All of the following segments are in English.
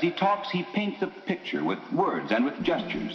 he talks, he paints a picture with words and with gestures.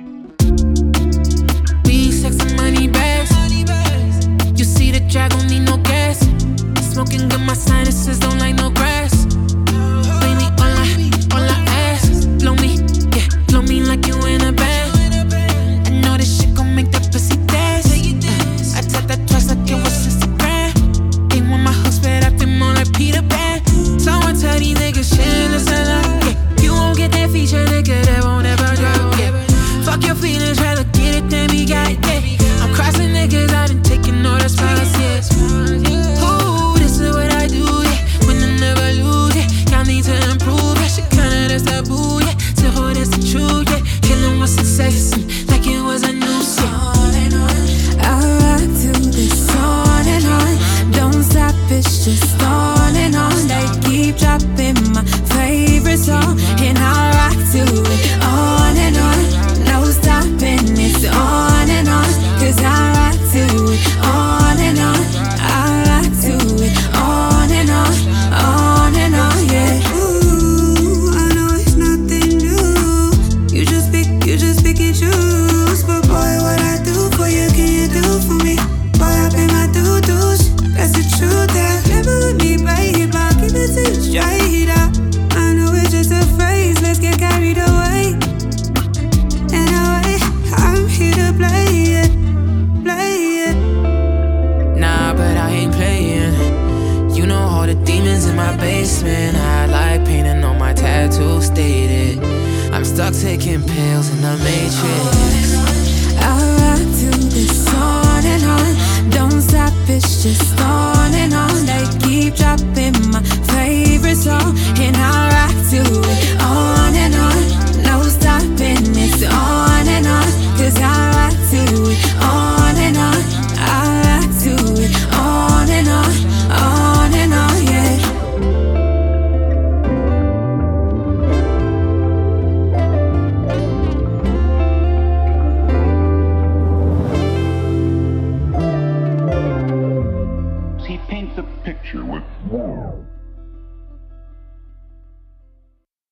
Weed, sex, and money bags. You see the drag, don't need no gas. Smoking got my sinuses, don't like no grass. Baby, all I ask. Blow me, yeah, blow me like you in a bag. I know this shit gon' make that pussy dance. I tap that twice like it was Instagram. They want my hooks, but I feel more like Peter Pan. So I tell these niggas shit in the cellar. Yeah, you won't get that feature, nigga, that won't ever drop. Yeah, fuck your feelings, rather get it than we got it. Yeah, I'm crossing niggas out and taking all the spots. Yeah, ooh, this is what I do. Yeah, when I never lose. Yeah, y'all need to improve. Yeah, shit kinda that's taboo. Yeah, to hold that's the truth. Yeah, killing with success like it was a noose. Yeah. I rock to this on and on. Don't stop, it's just on and on. They keep dropping my favorite song, and I rock to it on and on. No stopping, it's on and on. Cause I rock to it on and on. I rock to it on and on, yeah. Ooh, I know it's nothing new. You just pick and choose. But boy, what I do for you, can you do for me? Boy, I pay my due-dues. That's the truth, yeah. Never with me, babe, I'll keep it to you straight up. I know it's just a phrase, let's get carried away. Anyway, I'm here to play it. Nah, but I ain't playing. You know all the demons in my basement. I like painting on my tattoo stated. I'm stuck taking pills in the matrix. I rock to this on and on. Don't stop, it's just on and on. They keep dropping my favorite song, and I rock to it on and on. No stopping, it's on and on. Cause I rock to it on and on. I rock to it on and on, yeah. He paints a picture with words.